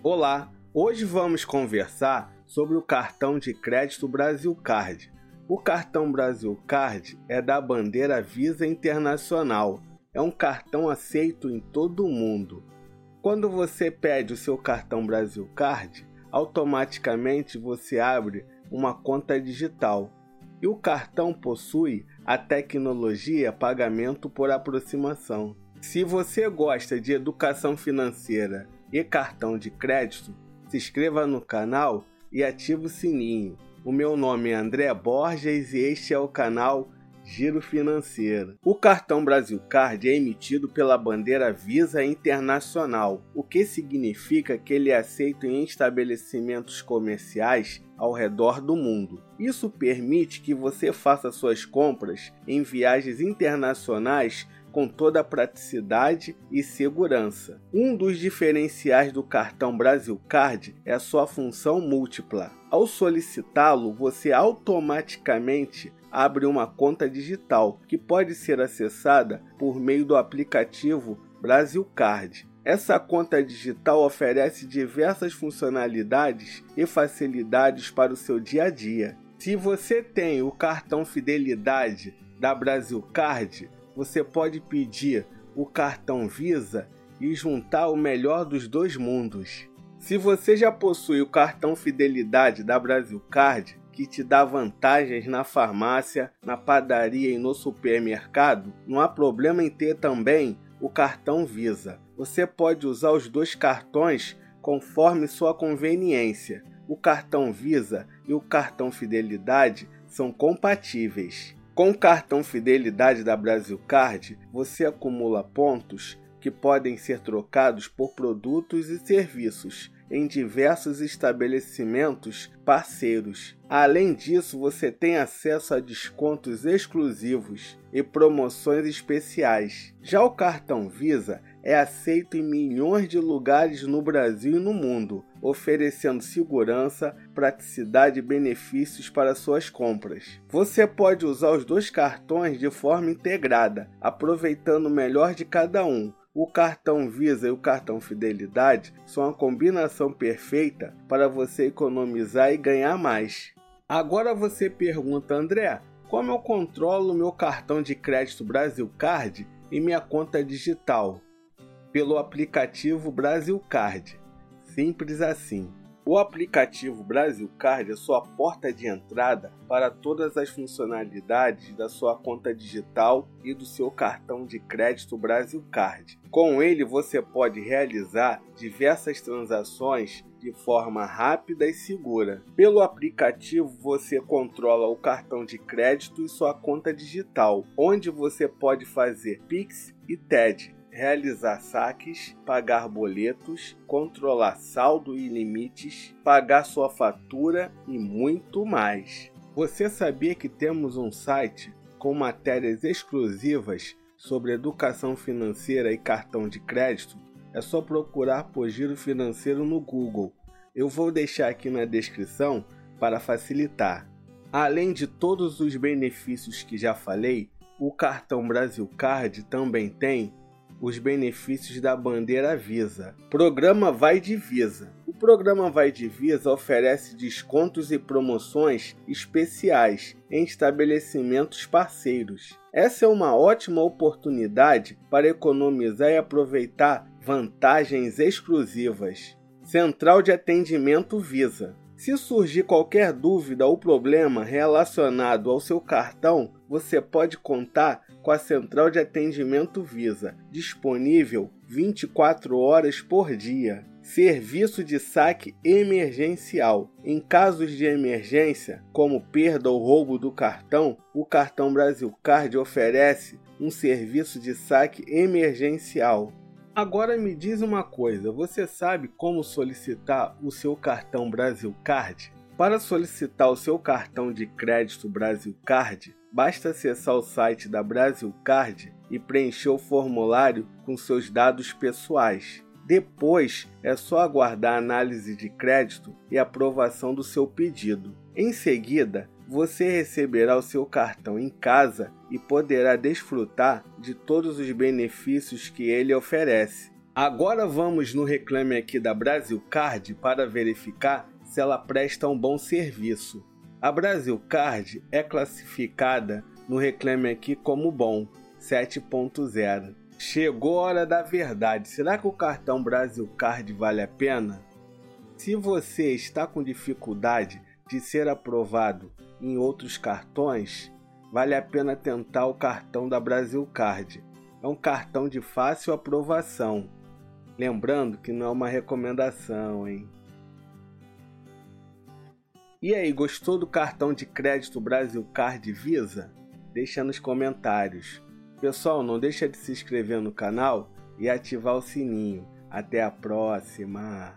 Olá, hoje vamos conversar sobre o cartão de crédito Brasil Card. O cartão Brasil Card é da bandeira Visa Internacional. É um cartão aceito em todo o mundo. Quando você pede o seu cartão Brasil Card, automaticamente você abre uma conta digital. E o cartão possui a tecnologia pagamento por aproximação. Se você gosta de educação financeira e cartão de crédito, se inscreva no canal e ative o sininho. O meu nome é André Borges e este é o canal Giro Financeiro. O cartão Brasil Card é emitido pela bandeira Visa Internacional, o que significa que ele é aceito em estabelecimentos comerciais ao redor do mundo. Isso permite que você faça suas compras em viagens internacionais com toda a praticidade e segurança. Um dos diferenciais do cartão Brasil Card é a sua função múltipla. Ao solicitá-lo, você automaticamente abre uma conta digital que pode ser acessada por meio do aplicativo Brasil Card. Essa conta digital oferece diversas funcionalidades e facilidades para o seu dia a dia. Se você tem o cartão Fidelidade da Brasil Card, você pode pedir o cartão Visa e juntar o melhor dos dois mundos. Se você já possui o cartão Fidelidade da Brasil Card, que te dá vantagens na farmácia, na padaria e no supermercado, não há problema em ter também o cartão Visa. Você pode usar os dois cartões conforme sua conveniência. O cartão Visa e o cartão Fidelidade são compatíveis. Com o cartão Fidelidade da Brasil Card, você acumula pontos que podem ser trocados por produtos e serviços em diversos estabelecimentos parceiros. Além disso, você tem acesso a descontos exclusivos e promoções especiais. Já o cartão Visa é aceito em milhões de lugares no Brasil e no mundo, oferecendo segurança, praticidade e benefícios para suas compras. Você pode usar os dois cartões de forma integrada, aproveitando o melhor de cada um. O cartão Visa e o cartão Fidelidade são a combinação perfeita para você economizar e ganhar mais. Agora você pergunta, André, como eu controlo meu cartão de crédito Brasil Card e minha conta digital? Pelo aplicativo Brasil Card. Simples assim. O aplicativo Brasil Card é sua porta de entrada para todas as funcionalidades da sua conta digital e do seu cartão de crédito Brasil Card. Com ele você pode realizar diversas transações de forma rápida e segura. Pelo aplicativo você controla o cartão de crédito e sua conta digital, onde você pode fazer Pix e TED. Realizar saques, pagar boletos, controlar saldo e limites, pagar sua fatura e muito mais. Você sabia que temos um site com matérias exclusivas sobre educação financeira e cartão de crédito? É só procurar por Giro Financeiro no Google. Eu vou deixar aqui na descrição para facilitar. Além de todos os benefícios que já falei, o cartão Brasil Card também tem os benefícios da bandeira Visa. Programa Vai de Visa. O programa Vai de Visa oferece descontos e promoções especiais em estabelecimentos parceiros. Essa é uma ótima oportunidade para economizar e aproveitar vantagens exclusivas. Central de Atendimento Visa. Se surgir qualquer dúvida ou problema relacionado ao seu cartão, você pode contar com a Central de Atendimento Visa, disponível 24 horas por dia. Serviço de saque emergencial. Em casos de emergência, como perda ou roubo do cartão, o cartão Brasil Card oferece um serviço de saque emergencial. Agora me diz uma coisa, você sabe como solicitar o seu cartão Brasil Card? Para solicitar o seu cartão de crédito Brasil Card, basta acessar o site da Brasil Card e preencher o formulário com seus dados pessoais. Depois, é só aguardar a análise de crédito e aprovação do seu pedido. Em seguida, você receberá o seu cartão em casa e poderá desfrutar de todos os benefícios que ele oferece. Agora vamos no Reclame Aqui da Brasilcard para verificar se ela presta um bom serviço. A Brasilcard é classificada no Reclame Aqui como bom, 7.0. Chegou a hora da verdade. Será que o cartão Brasilcard vale a pena? Se você está com dificuldade de ser aprovado em outros cartões, vale a pena tentar o cartão da Brasilcard. É um cartão de fácil aprovação. Lembrando que não é uma recomendação, hein? E aí, gostou do cartão de crédito Brasilcard Visa? Deixa nos comentários. Pessoal, não deixa de se inscrever no canal e ativar o sininho. Até a próxima!